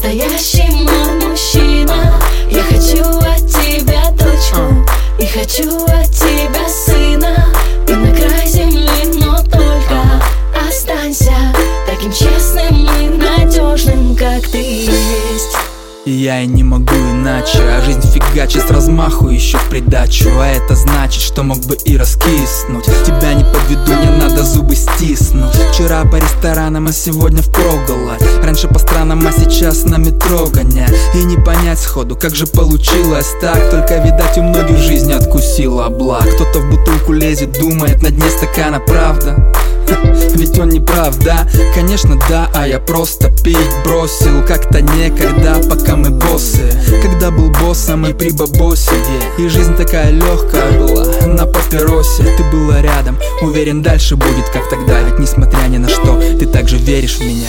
настоящий мой мужчина. Я хочу от тебя дочку и хочу от тебя сына. Ты на край земли, но только останься таким честным и надежным, как ты есть. И я и не могу иначе, а жизнь фигачит с размаху еще в придачу. А это значит, что мог бы и раскиснуть. Тебя не подведу, не надо зубы стиснуть. Вчера по ресторанам, а сегодня впроголодь. Раньше по странам, а сейчас на метро гонять. И не понять сходу, как же получилось так. Только, видать, у многих в жизни откусила благ. Кто-то в бутылку лезет, думает, на дне стакана правда. Ведь он не прав, да? Конечно, да, а я просто пить бросил как-то некогда, пока мы боссы. Когда был боссом и при бабосе, и жизнь такая легкая была на папиросе. Ты была рядом, уверен, дальше будет как тогда. Ведь несмотря ни на что, ты также веришь в меня.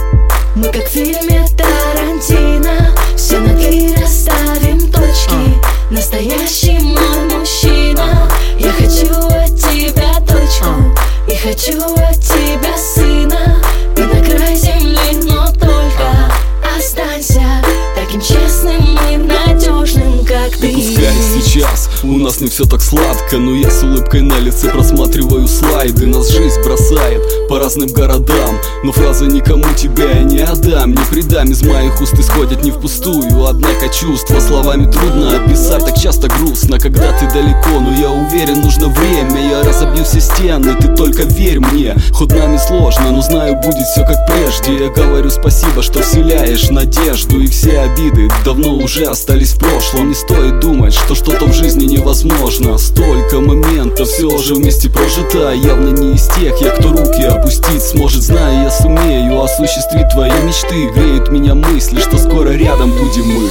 Мы как в фильме Тарантино, все на «ты» расставим точки. Настоящий мой мужчина. Я хочу от тебя дочку и хочу от тебя сына. Ты на край земли, но только останься таким честным и надежным, как ты есть. Пускай сейчас у нас не все так сладко, но я с улыбкой на лице просматриваю слайды. Нас жизнь бросает по разным городам, но фраза «никому тебя я не отдам» не предам из моих уст исходят не впустую. Однако чувства словами трудно описать, так часто грустно, когда ты далеко. Но я уверен, нужно время, я разобью все стены, ты только верь мне. Хоть нам и сложно, но знаю, будет все как прежде. Я говорю спасибо, что вселяешь надежду. И все обиды давно уже остались в прошлом. Не стоит думать, что что-то в жизни невозможно. Столько моментов все же вместе прожито. Явно не из тех я, кто руки опустить сможет. Знаю, я сумею осуществить твои мечты. Греют меня мысли, что скоро рядом будем мы.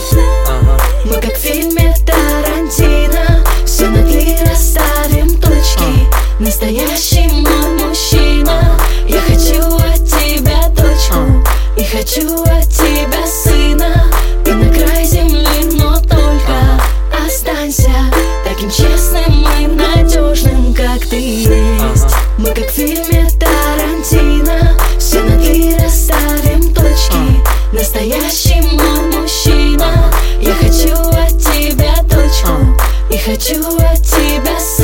Мы как в фильме Тарантино, все на «ты» расставим точки. Настоящий мой мужчина. Я хочу от тебя дочку и хочу от тебя сына. Ты на край земли, но только останься таким честным и надежным, как ты есть. Мы как в фильме Тарантино, все на «ты» расставим точки. Настоящий мой мужчина. Я хочу от тебя дочку и хочу от тебя сына.